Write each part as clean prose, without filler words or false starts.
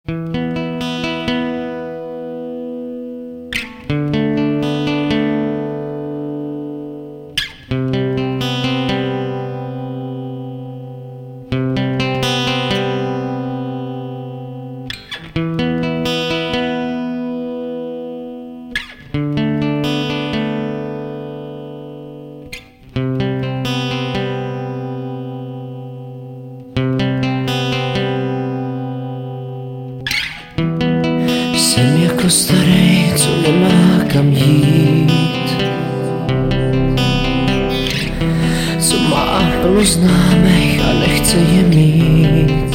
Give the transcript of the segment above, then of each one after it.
Jsem jako starý, co nemá kam jít, co má plno známých a nechce je mít,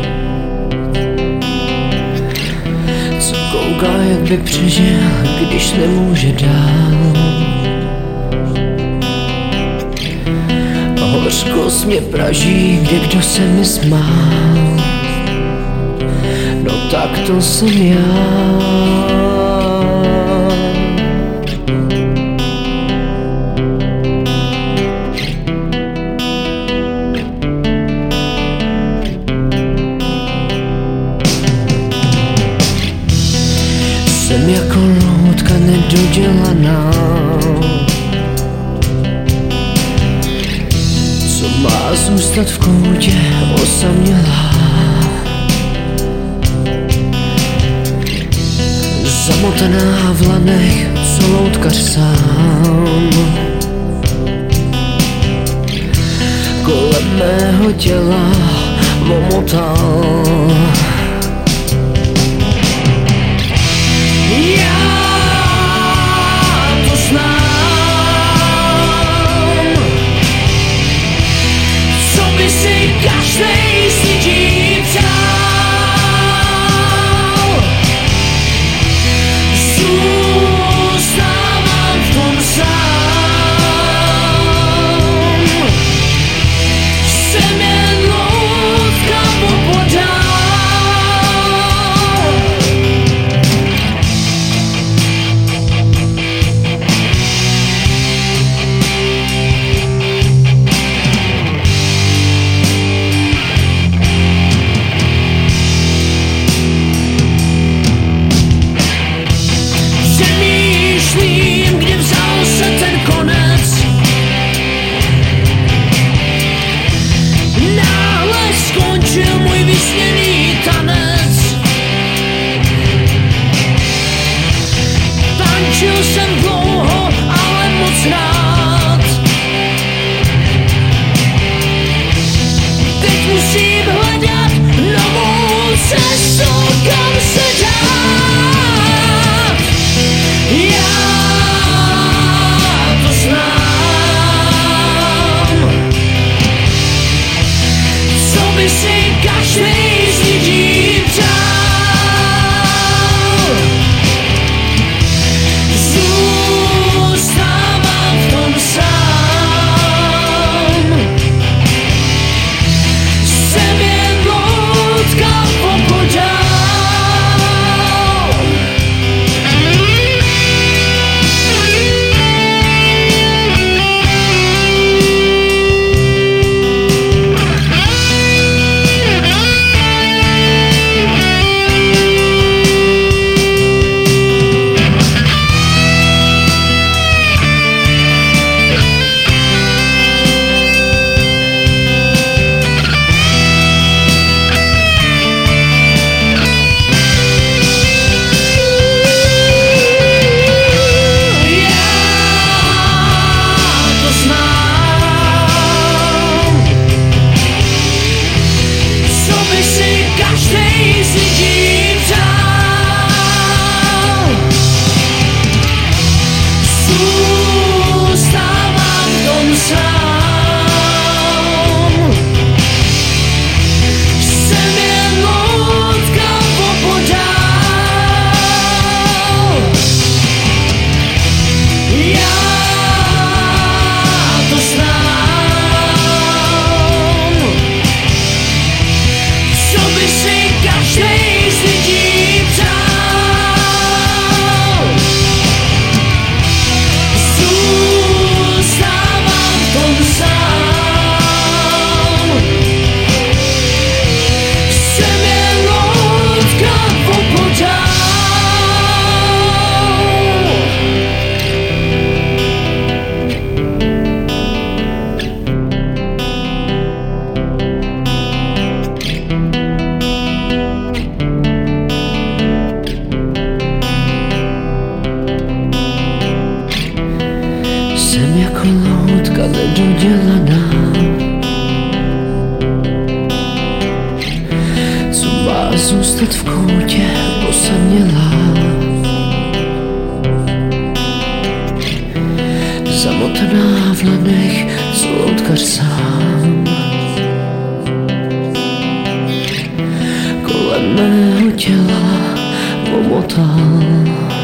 co kouká, jak by přežil, když nemůže dál. Hořkost mě praží, kdo se mi smál. No tak to jsem já. Jsem jako loutka nedodělaná, co má zůstat v koutě osamělá. Zamotaná v lanech, co loutkař sám. Kolem mého těla momotal. Já to znám, co by si každej z lidí přál. Zůstávám v tom sám, jsem jen loutka popodál. zůstat v koutě osamělá. Zamotaná v ledech, sloutkař sám. Kolem mého těla omotal